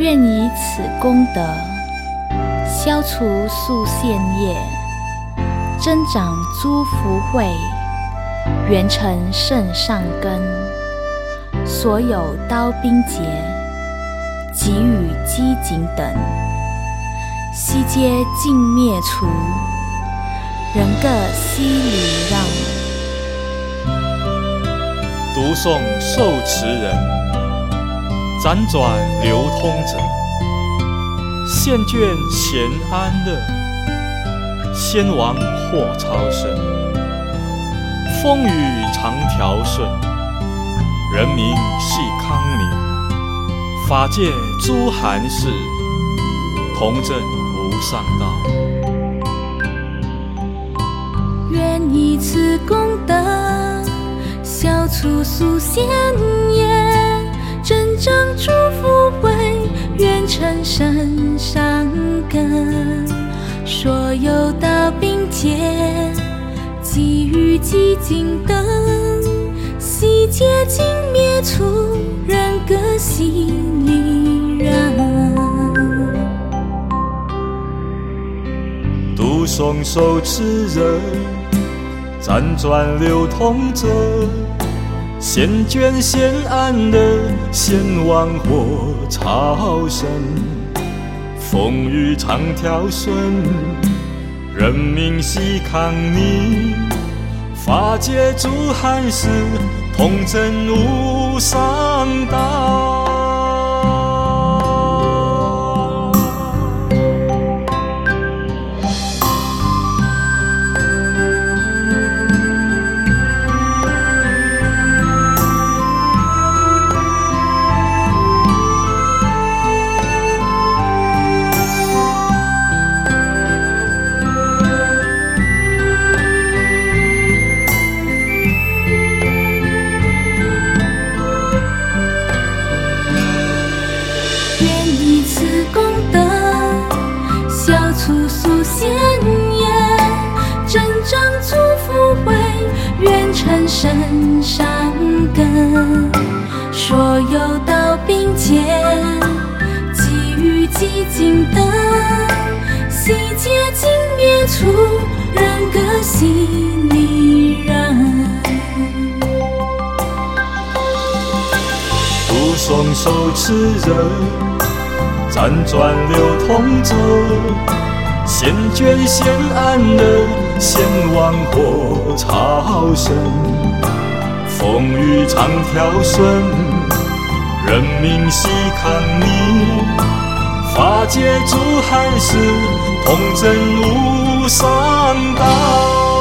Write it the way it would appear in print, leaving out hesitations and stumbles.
愿以此功德，消除宿现业，增长诸福慧，圆成圣上根。所有刀兵劫，给予饥馑等，悉皆尽灭除，人各悉礼让。 读诵受持人，辗转流通者，现眷闲安乐，先王获超生，风雨常调顺，人民系康宁，法界诸寒士，同证无上道。 愿以此功德，消除宿现业，增长诸福慧，圆成圣上根。所有道兵劫，给予饥馑等，悉皆尽灭除，人各悉礼让。 读诵受持人，辗转流通者，现眷现安乐，先王获超生，风雨常调顺，人民系康宁，法界诸寒士，同证无上道。 除宿现业，增长诸福慧，圆成圣上根。所有道兵劫，给予饥馑等，悉皆尽灭除，人各悉礼让。 读诵受持人，辗转流通者，现眷现安乐，先王获超生，风雨常调顺，人民系康宁，法界诸寒士，同证无上道。